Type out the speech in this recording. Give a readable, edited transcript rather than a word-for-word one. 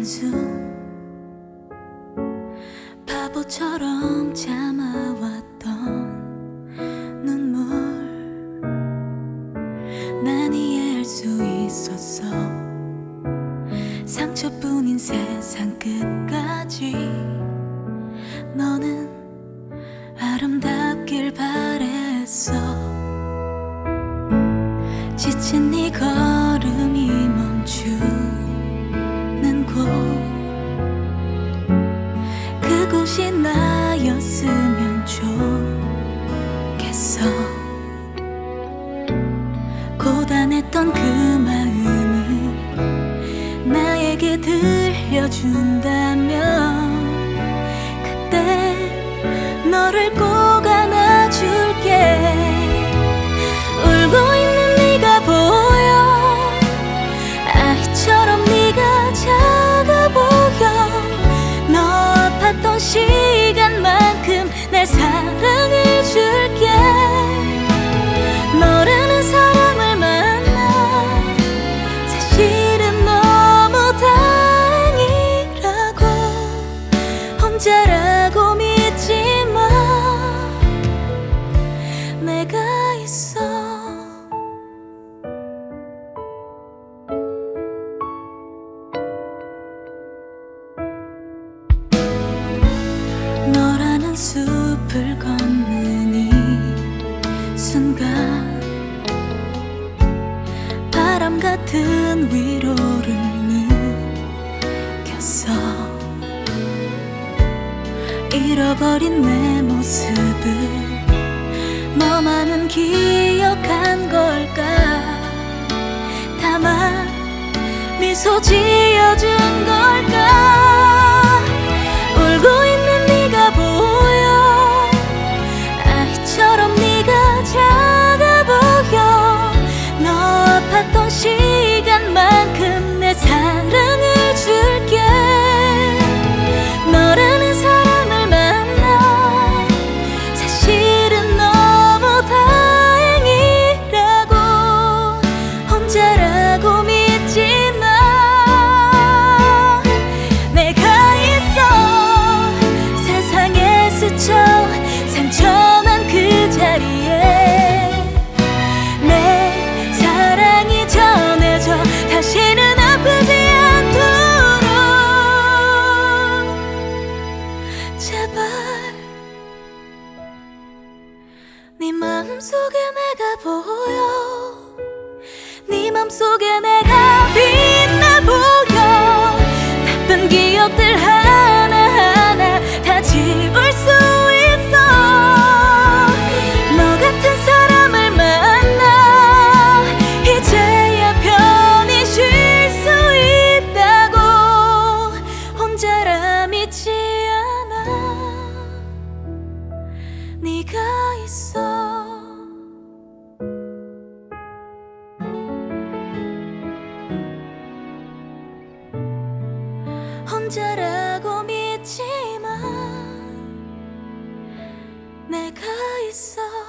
한숨 바보처럼 참아왔던 눈물 난 이해할 수 있었어. 상처뿐인 세상 끝까지 너는 아름답길 바랬어. 지친 네 걸음이 멈추는 곳, 그곳이 나였으면 좋겠어. 고단했던 그 마음을 나에게 들려준다면 그때 너를 꼭 안아줄게. 울고 있는 네가 보여, 아이처럼 네가 작아 보여. 너 아팠던 시간만큼 내 사랑을 줄게. 너라는 사람을 만나 사실은 너무 다행이라고. 혼자라고 믿지마, 내가 있어. 너라는 숲을 걷는 이 순간 바람 같은 위로를 느꼈어. 잃어버린 내 모습을 너만은 기억한 걸까. 다만 미소 지어준 걸까. 울고 있는 네가 보여, 아이처럼 네가 작아 보여. 너 아팠던 시간만큼 내 사랑을 줄게. 너라는 사람을 만나 사실은 너무 다행이라고. 혼자라고 믿지마, 내가 있어. 세상에 스쳐 상처난 그 자리에 내 사랑이 전해져 다시는 아프지 않도록. 제발 네 맘속에 내가 보여, 네 맘속에 내가 빛나 보여. 나쁜 기억들 하나하나 다 지울 수 있어. 너 같은 사람을 만나 이제야 편히 쉴 수 있다고. 혼자라 믿지 않아, 네가 있어. 혼자라고 믿지마, 내가 있어.